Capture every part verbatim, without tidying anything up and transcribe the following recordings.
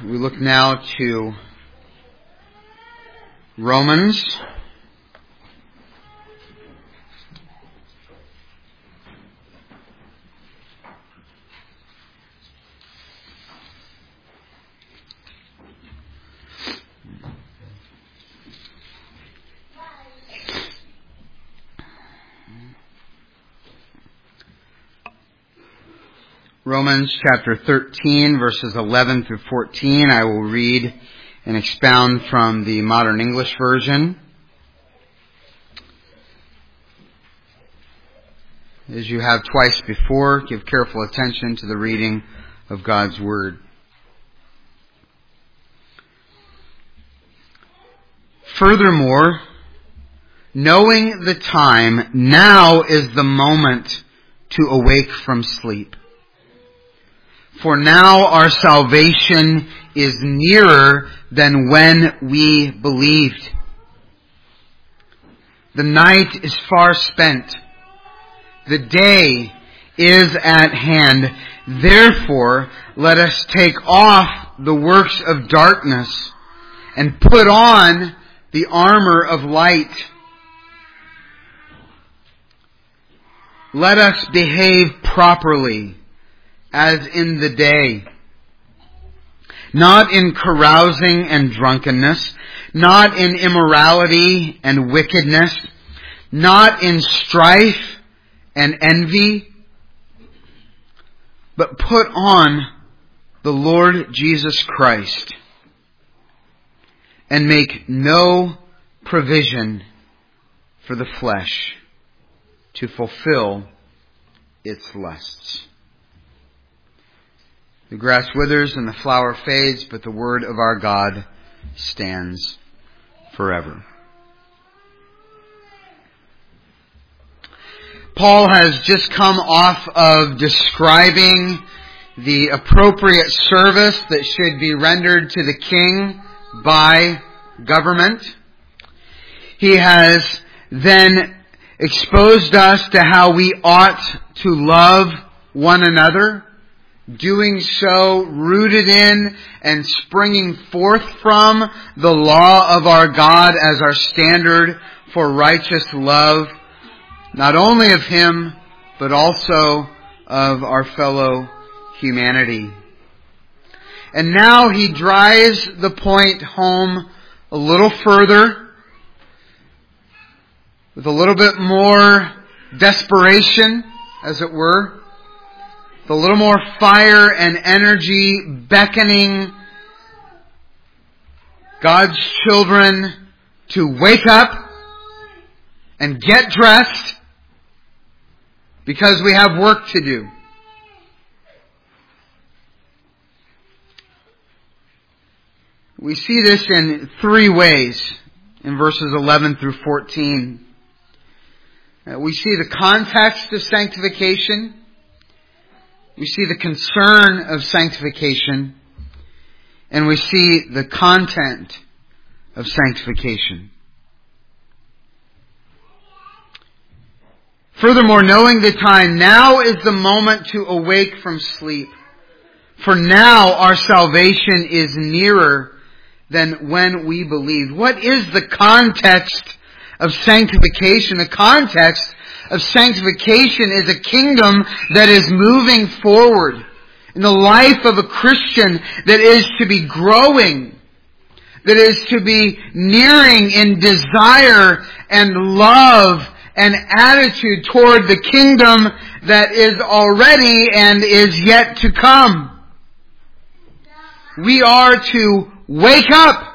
We look now to Romans. Romans chapter thirteen, verses eleven through fourteen. I will read and expound from the Modern English Version. As you have twice before, give careful attention to the reading of God's Word. Furthermore, knowing the time, now is the moment to awake from sleep. For now our salvation is nearer than when we believed. The night is far spent. The day is at hand. Therefore, let us take off the works of darkness and put on the armor of light. Let us behave properly as in the day, not in carousing and drunkenness, not in immorality and wickedness, not in strife and envy, but put on the Lord Jesus Christ and make no provision for the flesh to fulfill its lusts. The grass withers and the flower fades, but the word of our God stands forever. Paul has just come off of describing the appropriate service that should be rendered to the king by government. He has then exposed us to how we ought to love one another, doing so rooted in and springing forth from the law of our God as our standard for righteous love, not only of Him, but also of our fellow humanity. And now he drives the point home a little further, with a little bit more desperation, as it were, with a little more fire and energy, beckoning God's children to wake up and get dressed, because we have work to do. We see this in three ways in verses eleven through fourteen. We see the context of sanctification. We see the concern of sanctification. And we see the content of sanctification. Furthermore, knowing the time, now is the moment to awake from sleep. For now our salvation is nearer than when we believed. What is the context of sanctification? The context of sanctification is a kingdom that is moving forward in the life of a Christian, that is to be growing, that is to be nearing in desire and love and attitude toward the kingdom that is already and is yet to come. We are to wake up.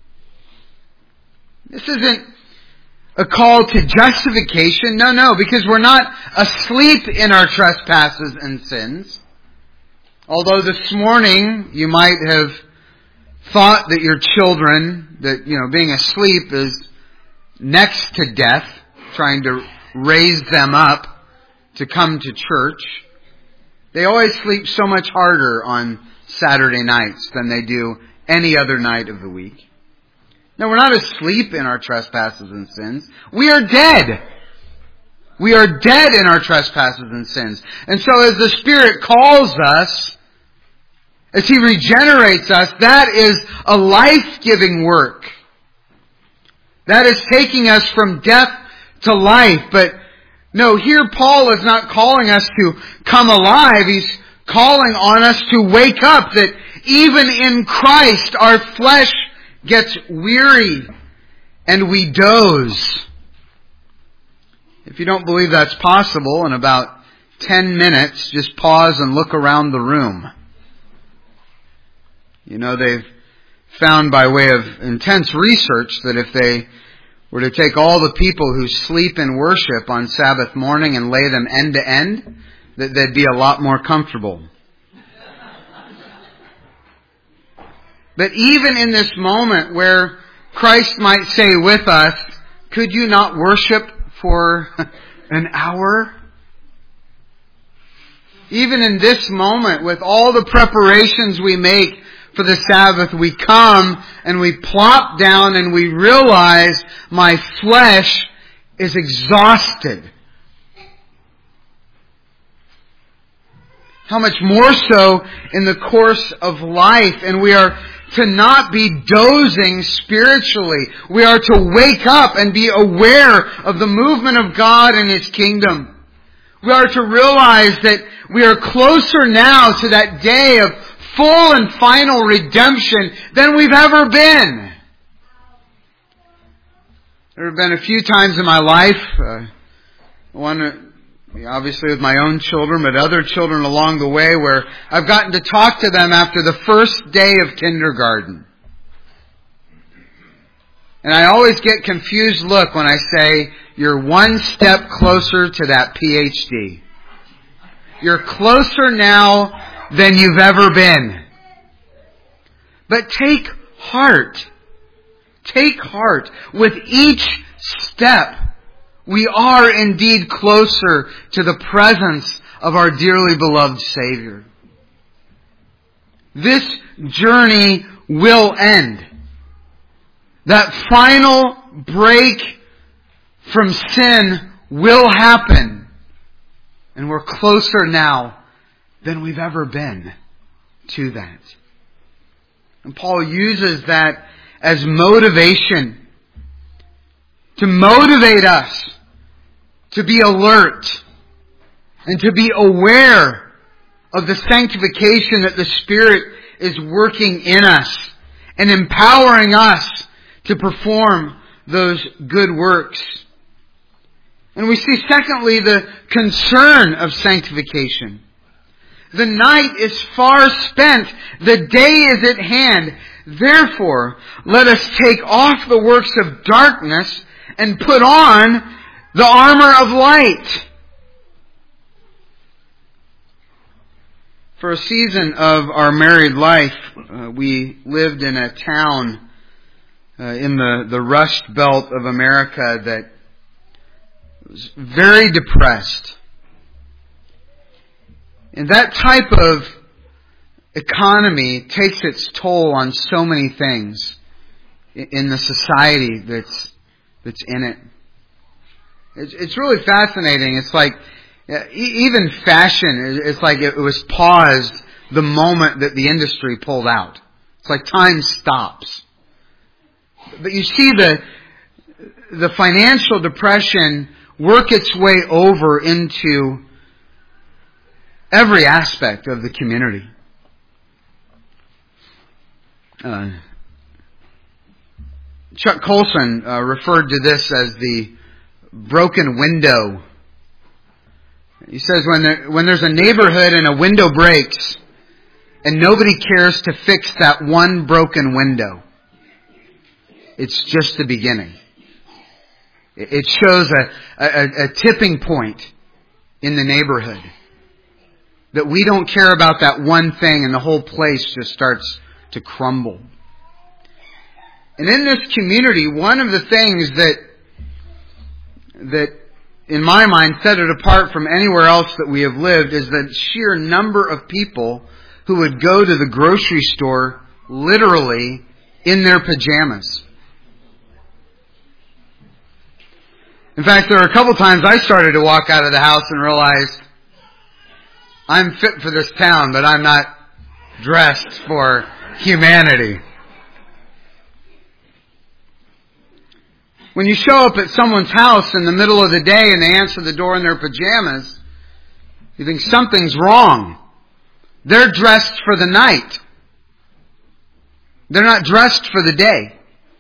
This isn't a call to justification. No, no, because we're not asleep in our trespasses and sins. Although this morning you might have thought that your children, that, you know, being asleep is next to death, trying to raise them up to come to church. They always sleep so much harder on Saturday nights than they do any other night of the week. No, we're not asleep in our trespasses and sins. We are dead. We are dead in our trespasses and sins. And so as the Spirit calls us, as He regenerates us, that is a life-giving work. That is taking us from death to life. But no, here Paul is not calling us to come alive. He's calling on us to wake up, that even in Christ our flesh gets weary and we doze. If you don't believe that's possible, in about ten minutes, just pause and look around the room. You know, they've found by way of intense research that if they were to take all the people who sleep in worship on Sabbath morning and lay them end to end, that they'd be a lot more comfortable. But even in this moment where Christ might say with us, could you not worship for an hour? Even in this moment, with all the preparations we make for the Sabbath, we come and we plop down and we realize my flesh is exhausted. How much more so in the course of life, and we are to not be dozing spiritually. We are to wake up and be aware of the movement of God and His kingdom. We are to realize that we are closer now to that day of full and final redemption than we've ever been. There have been a few times in my life, uh, one obviously with my own children, but other children along the way, where I've gotten to talk to them after the first day of kindergarten. And I always get confused look when I say, you're one step closer to that P H D. You're closer now than you've ever been. But take heart. Take heart. With each step, we are indeed closer to the presence of our dearly beloved Savior. This journey will end. That final break from sin will happen. And we're closer now than we've ever been to that. And Paul uses that as motivation to motivate us to be alert and to be aware of the sanctification that the Spirit is working in us and empowering us to perform those good works. And we see, secondly, the concern of sanctification. The night is far spent. The day is at hand. Therefore, let us take off the works of darkness and put on the armor of light. For a season of our married life, uh, we lived in a town uh, in the, the Rust Belt of America that was very depressed. And that type of economy takes its toll on so many things in the society that's that's in it. It's, it's really fascinating. It's like even fashion. It's like it was paused the moment that the industry pulled out. It's like time stops. But you see the the financial depression work its way over into every aspect of the community. Uh, Chuck Colson uh, referred to this as the broken window. He says when there, when there's a neighborhood and a window breaks and nobody cares to fix that one broken window, it's just the beginning. It shows a, a, a tipping point in the neighborhood. That we don't care about that one thing and the whole place just starts to crumble. And in this community, one of the things that, that in my mind set it apart from anywhere else that we have lived is the sheer number of people who would go to the grocery store literally in their pajamas. In fact, there were a couple times I started to walk out of the house and realized I'm fit for this town, but I'm not dressed for humanity. When you show up at someone's house in the middle of the day and they answer the door in their pajamas, you think something's wrong. They're dressed for the night. They're not dressed for the day.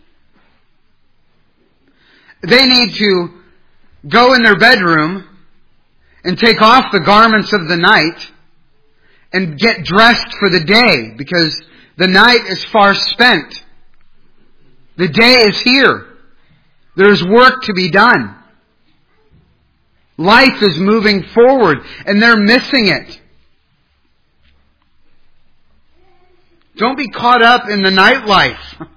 They need to go in their bedroom and take off the garments of the night and get dressed for the day, because the night is far spent. The day is here. There's work to be done. Life is moving forward, and they're missing it. Don't be caught up in the nightlife.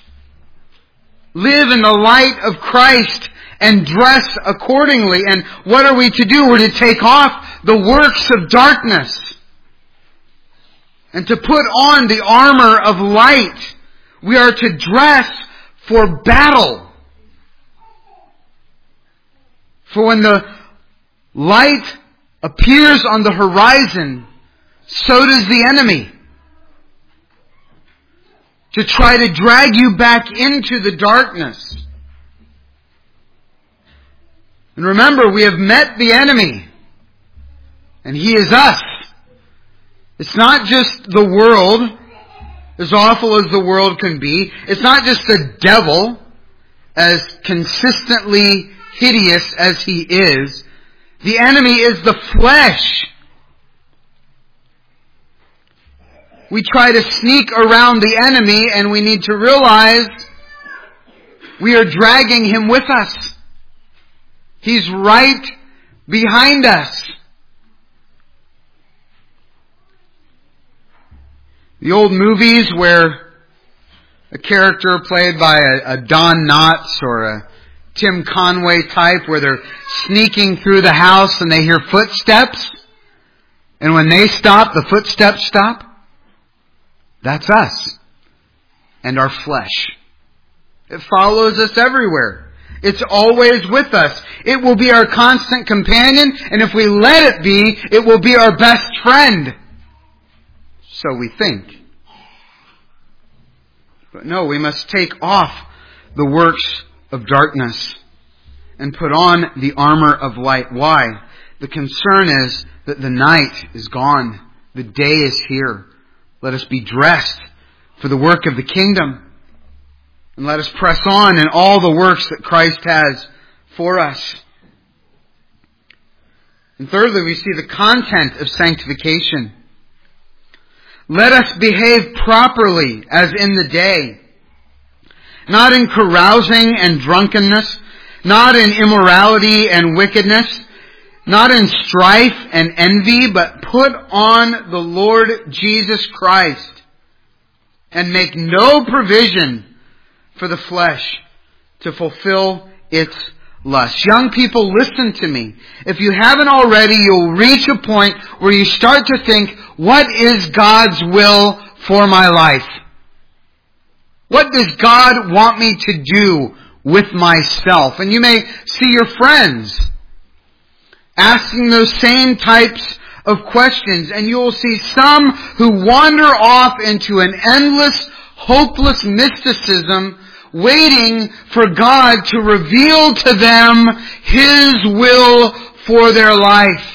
Live in the light of Christ and dress accordingly. And what are we to do? We're to take off the works of darkness and to put on the armor of light. We are to dress for battle. For when the light appears on the horizon, so does the enemy, to try to drag you back into the darkness. And remember, we have met the enemy, and he is us. It's not just the world, as awful as the world can be. It's not just the devil, as consistently hideous as he is. The enemy is the flesh. We try to sneak around the enemy, and we need to realize we are dragging him with us. He's right behind us. The old movies where a character played by a, a Don Knotts or a Tim Conway type, where they're sneaking through the house and they hear footsteps, and when they stop, the footsteps stop. That's us and our flesh. It follows us everywhere. It's always with us. It will be our constant companion, and if we let it be, it will be our best friend. So we think. But no, we must take off the works of darkness and put on the armor of light. Why? The concern is that the night is gone. The day is here. Let us be dressed for the work of the kingdom. And let us press on in all the works that Christ has for us. And thirdly, we see the content of sanctification. Let us behave properly as in the day, not in carousing and drunkenness, not in immorality and wickedness, not in strife and envy, but put on the Lord Jesus Christ and make no provision for the flesh to fulfill its lust. Young people, listen to me. If you haven't already, you'll reach a point where you start to think, what is God's will for my life? What does God want me to do with myself? And you may see your friends asking those same types of questions, and you will see some who wander off into an endless, hopeless mysticism, waiting for God to reveal to them His will for their life.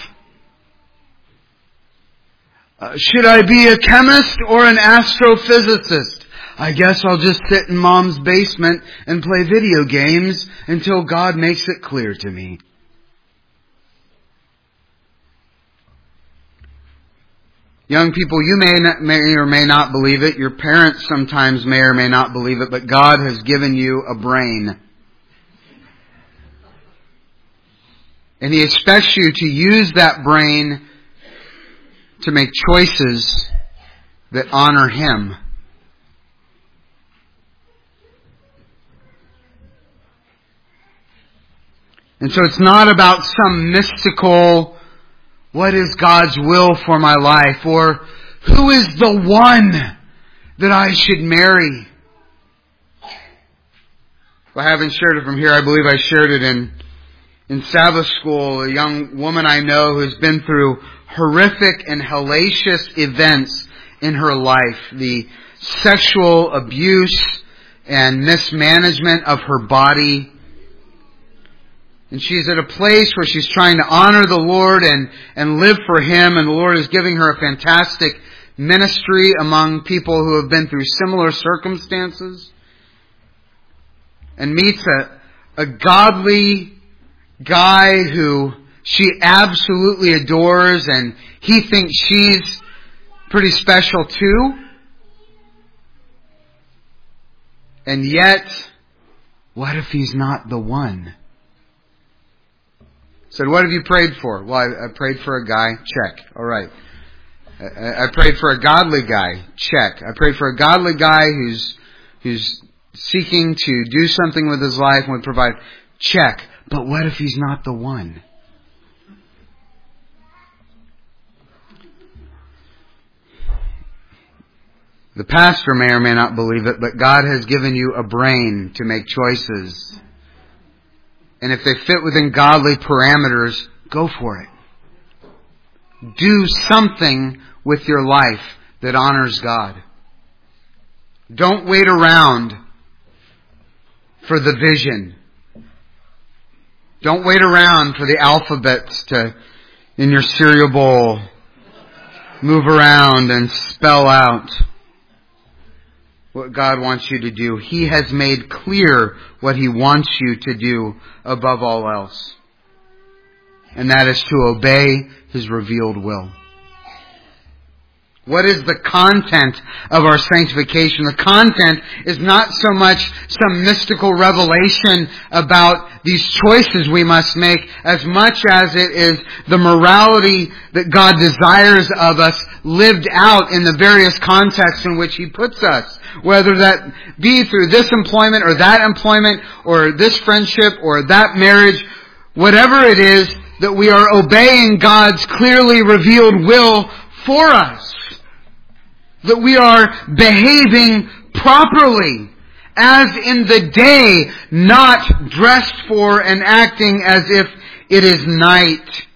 Uh, should I be a chemist or an astrophysicist? I guess I'll just sit in Mom's basement and play video games until God makes it clear to me. Young people, you may, not, may or may not believe it. Your parents sometimes may or may not believe it, but God has given you a brain. And He expects you to use that brain to make choices that honor Him. And so it's not about some mystical, what is God's will for my life? Or who is the one that I should marry? If I haven't shared it from here, I believe I shared it in, in Sabbath school. A young woman I know who's been through horrific and hellacious events in her life, the sexual abuse and mismanagement of her body. And she's at a place where she's trying to honor the Lord and, and live for Him, and the Lord is giving her a fantastic ministry among people who have been through similar circumstances, and meets a, a godly guy who she absolutely adores, and he thinks she's pretty special too. And yet, what if he's not the one? Said, what have you prayed for? Well, I, I prayed for a guy. Check. All right. I, I prayed for a godly guy. Check. I prayed for a godly guy who's who's seeking to do something with his life and would provide. Check. But what if he's not the one? The pastor may or may not believe it, but God has given you a brain to make choices. And if they fit within godly parameters, go for it. Do something with your life that honors God. Don't wait around for the vision. Don't wait around for the alphabets to, in your cereal bowl, move around and spell out what God wants you to do. He has made clear what He wants you to do above all else. And that is to obey His revealed will. What is the content of our sanctification? The content is not so much some mystical revelation about these choices we must make, as much as it is the morality that God desires of us lived out in the various contexts in which He puts us. Whether that be through this employment or that employment or this friendship or that marriage, whatever it is, that we are obeying God's clearly revealed will for us. That we are behaving properly, as in the day, not dressed for and acting as if it is night.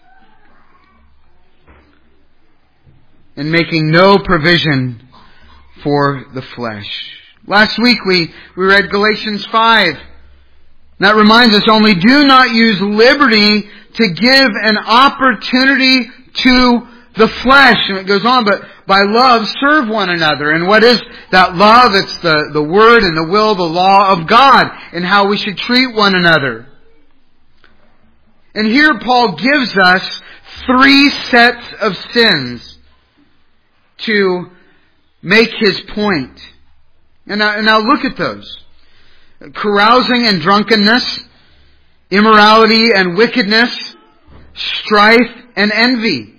And making no provision for the flesh. Last week we, we read Galatians five. That reminds us, only do not use liberty to give an opportunity to the flesh. And it goes on, but by love serve one another. And what is that love? It's the, the word and the will, the law of God, and how we should treat one another. And here Paul gives us three sets of sins to make his point. And now, and now look at those. Carousing and drunkenness, immorality and wickedness, strife and envy.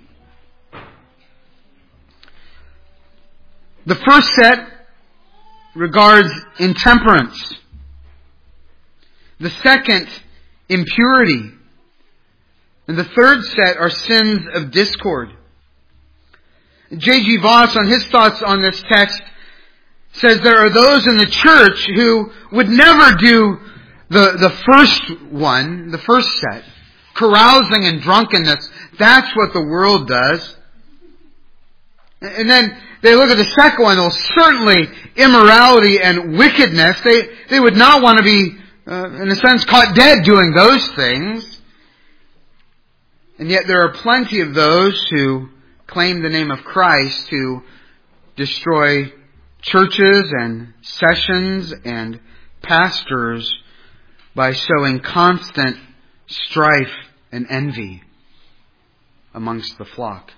The first set regards intemperance. The second, impurity. And the third set are sins of discord. J G Voss, on his thoughts on this text, says there are those in the church who would never do the, the first one, the first set. Carousing and drunkenness, that's what the world does. And then they look at the second one, well, certainly immorality and wickedness. They, they would not want to be, uh, in a sense, caught dead doing those things. And yet there are plenty of those who claim the name of Christ who destroy churches and sessions and pastors by sowing constant strife and envy amongst the flock.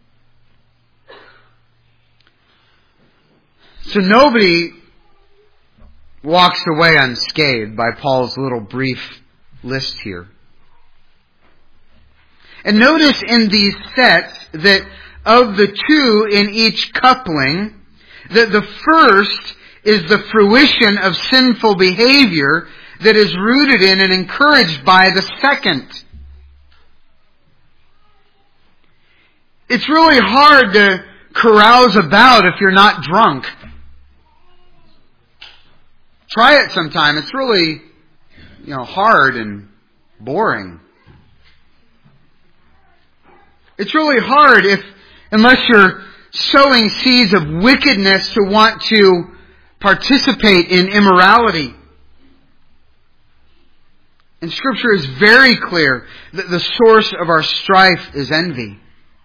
So nobody walks away unscathed by Paul's little brief list here. And notice in these sets that of the two in each coupling, that the first is the fruition of sinful behavior that is rooted in and encouraged by the second. It's really hard to carouse about if you're not drunk. Try it sometime. It's really, you know, hard and boring. It's really hard if, unless you're sowing seeds of wickedness to want to participate in immorality. And Scripture is very clear that the source of our strife is envy.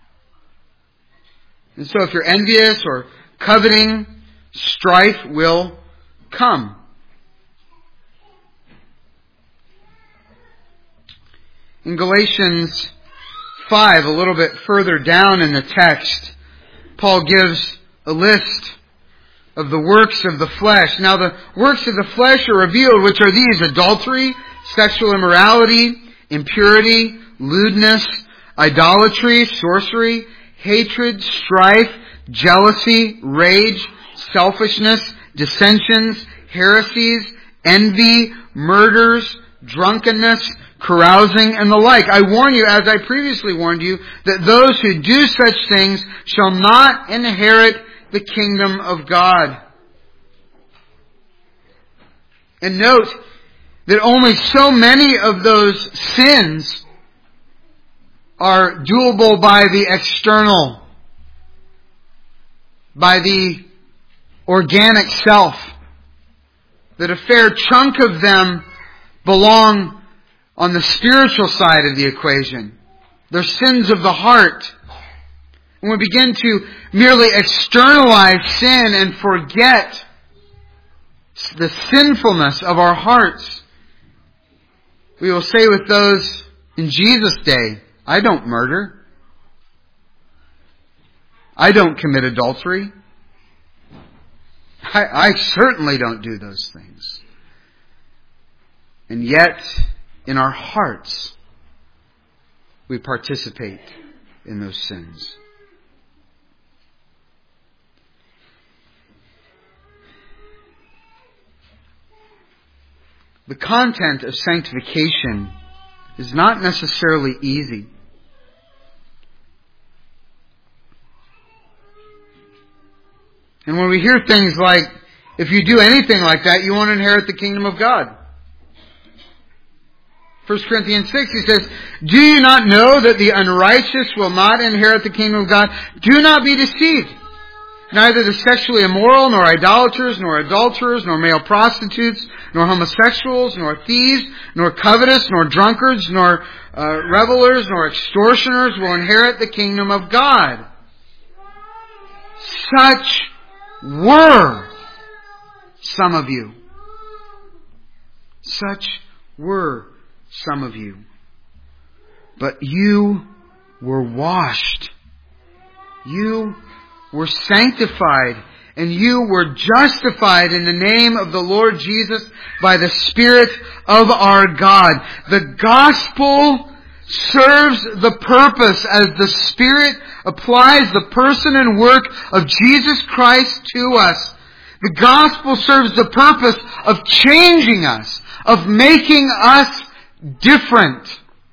And so if you're envious or coveting, strife will come. In Galatians five, a little bit further down in the text, Paul gives a list of the works of the flesh. Now the works of the flesh are revealed, which are these: adultery, sexual immorality, impurity, lewdness, idolatry, sorcery, hatred, strife, jealousy, rage, selfishness, dissensions, heresies, envy, murders, drunkenness, carousing, and the like. I warn you, as I previously warned you, that those who do such things shall not inherit the kingdom of God. And note that only so many of those sins are doable by the external, by the organic self, that a fair chunk of them belong on the spiritual side of the equation. They're sins of the heart. When we begin to merely externalize sin and forget the sinfulness of our hearts, we will say with those in Jesus' day, I don't murder. I don't commit adultery. I, I certainly don't do those things. And yet, in our hearts, we participate in those sins. The content of sanctification is not necessarily easy. And when we hear things like, if you do anything like that, you won't inherit the kingdom of God. First Corinthians six, he says, do you not know that the unrighteous will not inherit the kingdom of God? Do not be deceived. Neither the sexually immoral, nor idolaters, nor adulterers, nor male prostitutes, nor homosexuals, nor thieves, nor covetous, nor drunkards, nor uh, revelers, nor extortioners will inherit the kingdom of God. Such were some of you. Such were some of you. But you were washed. You were sanctified, and you were justified in the name of the Lord Jesus by the Spirit of our God. The gospel serves the purpose as the Spirit applies the person and work of Jesus Christ to us. The gospel serves the purpose of changing us, of making us different.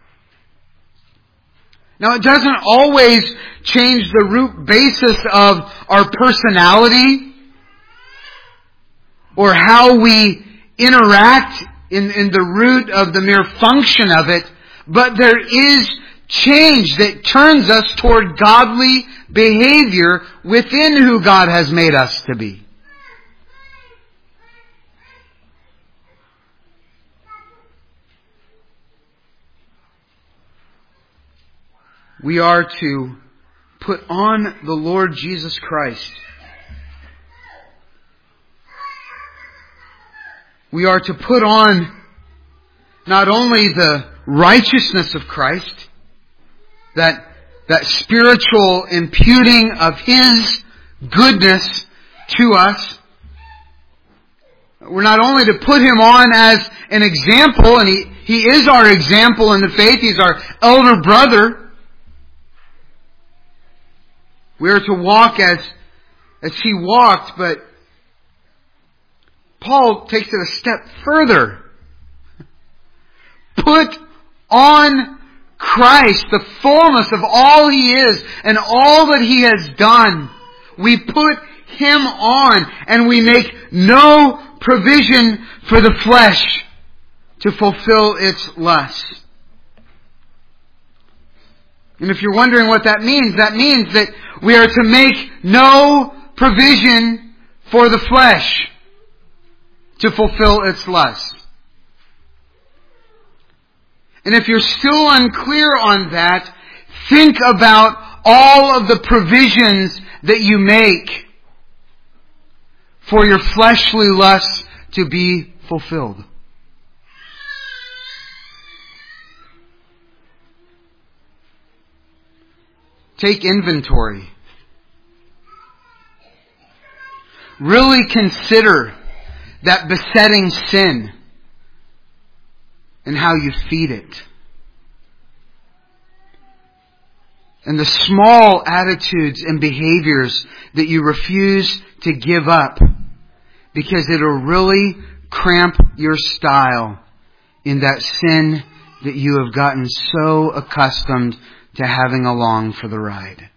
Now, it doesn't always change the root basis of our personality or how we interact in, in the root of the mere function of it, but there is change that turns us toward godly behavior within who God has made us to be. We are to put on the Lord Jesus Christ. We are to put on not only the righteousness of Christ, that, that spiritual imputing of His goodness to us. We're not only to put Him on as an example, and He, He is our example in the faith. He's our elder brother. We are to walk as, as He walked, but Paul takes it a step further. Put on Christ, the fullness of all He is and all that He has done. We put Him on, and we make no provision for the flesh to fulfill its lusts. And if you're wondering what that means, that means that we are to make no provision for the flesh to fulfill its lusts. And if you're still unclear on that, think about all of the provisions that you make for your fleshly lusts to be fulfilled. Take inventory. Really consider that besetting sin and how you feed it. And the small attitudes and behaviors that you refuse to give up because it'll really cramp your style in that sin that you have gotten so accustomed to having along for the ride.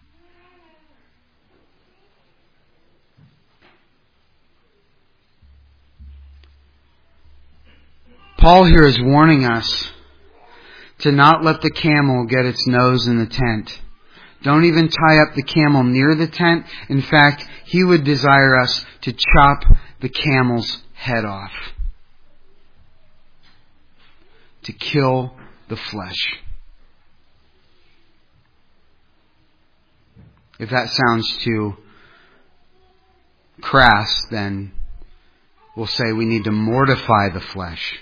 Paul here is warning us to not let the camel get its nose in the tent. Don't even tie up the camel near the tent. In fact, he would desire us to chop the camel's head off. To kill the flesh. If that sounds too crass, then we'll say we need to mortify the flesh.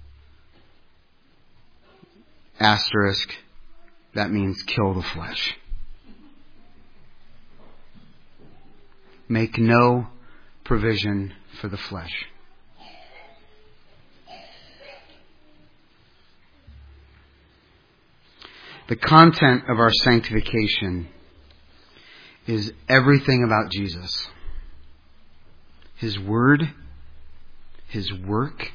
Asterisk, that means kill the flesh. Make no provision for the flesh. The content of our sanctification is everything about Jesus. His word, His work,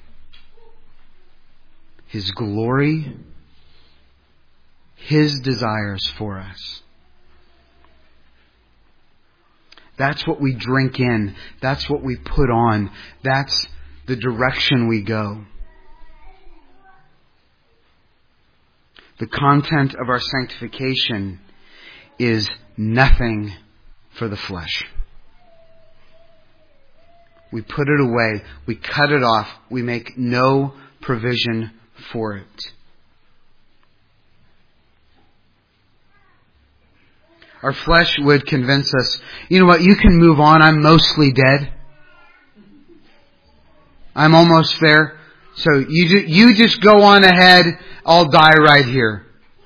His glory, His desires for us. That's what we drink in. That's what we put on. That's the direction we go. The content of our sanctification is nothing for the flesh. We put it away. We cut it off. We make no provision for it. Our flesh would convince us, you know what, you can move on. I'm mostly dead. I'm almost there. So you ju- you just go on ahead. I'll die right here.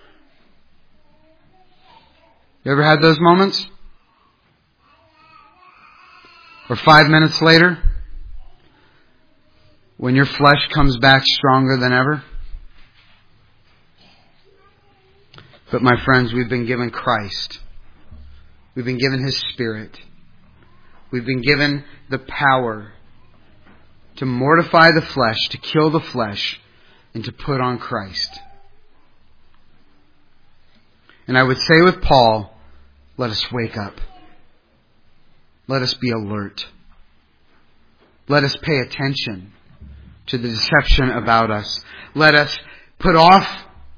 You ever had those moments? Or five minutes later, when your flesh comes back stronger than ever? But my friends, we've been given Christ. We've been given His Spirit. We've been given the power to mortify the flesh, to kill the flesh, and to put on Christ. And I would say with Paul, let us wake up. Let us be alert. Let us pay attention to the deception about us. Let us put off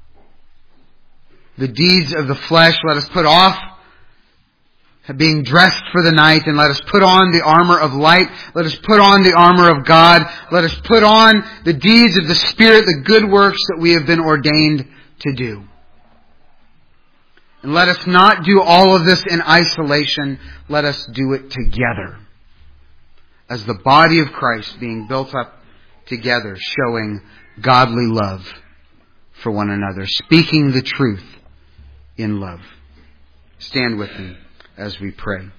the deeds of the flesh. Let us put off being dressed for the night, and let us put on the armor of light. Let us put on the armor of God. Let us put on the deeds of the Spirit, the good works that we have been ordained to do. And let us not do all of this in isolation. Let us do it together. As the body of Christ being built up together, showing godly love for one another, speaking the truth in love. Stand with me as we pray.